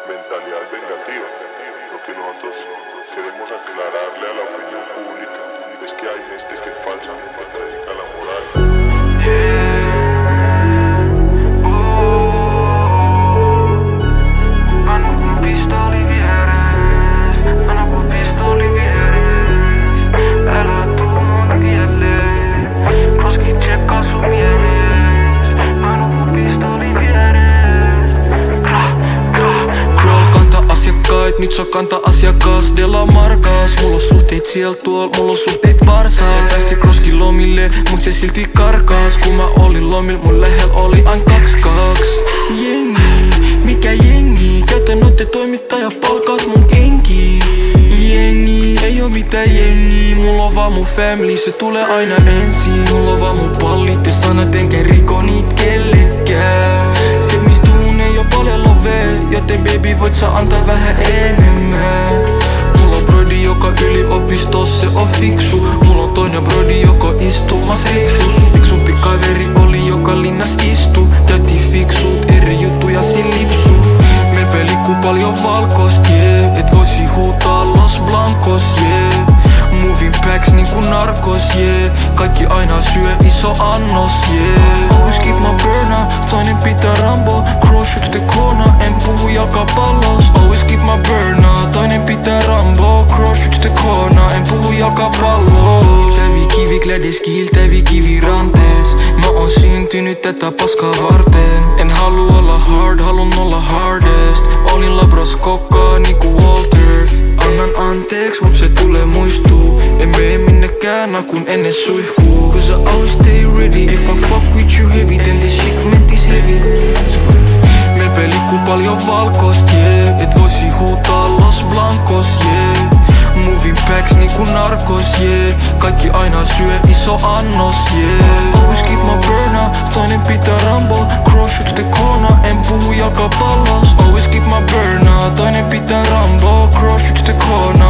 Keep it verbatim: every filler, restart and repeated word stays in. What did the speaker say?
mentalidad vengativa. Lo que nosotros queremos aclararle a la opinión pública es que hay gente que falsamente predica la moral. Nyt sä kanta asiakas Della Marcas. Mulla on suhteet siel tuol, mulla on suhteet Varsas. Päästi crosski lomille, mut se silti karkas. Kun mä olin lomil, mun lähel oli aina kaks kaks. Jengi, mikä jengi? Käytän noitte toimittaja palkat mun kenki. Jengi, ei oo mitään jengi. Mulla on vaan mun family, se tulee aina ensin. Mulla on vaan mun pallit ja sanat, enkä riko niit kellekään. Se mist tuun ei oo paljon lovee, joten baby voit sä antaa vähän enemmän. Mulla on brodi, joka yliopistossa se on fiksu. Mulla on toinen brodi, joka istuu mas riksus. Fiksumpi kaveri oli, joka linnas istu. Käytiin fiksut, eri juttuja sin lipsu. Meil pelikku paljon valkost, yeah. Et voisi huutaa Los Blancos, yeah. Moving packs niinku narkos, yeah. Kaikki aina syö iso annos, yeah. Always keep my burner, toinen pitää Rambo. Cross shoots the corner, en puhu jalkapallosta. Always keep my burner, toinen pitää Rambo. Cross shoots the corner, en puhu jalkapallosta. Kiiltävi kiviklädes, kiiltävi kivi rantees. Mä oon syntynyt tätä paskaa varten. En halua olla hard, halun olla hardest. Olin labras kokkaa niinku Walter. Annan anteeks, mut se tulee muistuu. En mene minnekään kun ennen suihkuu. Cause I always stay ready. If I fuck with you heavy, then this shipment is heavy. Meil pelikku paljon valkost, yeah. Et voisi huutaa Los Blancos, yeah. Moving packs niinku narkos, yeah. Kaikki aina syö iso annos, yeah. Always keep my burner, toinen pitää Rambo. Cross shoots the corner, en puhu jalkapallosta. Always keep my burner, toinen pitää Rambo. Cross shoots the corner,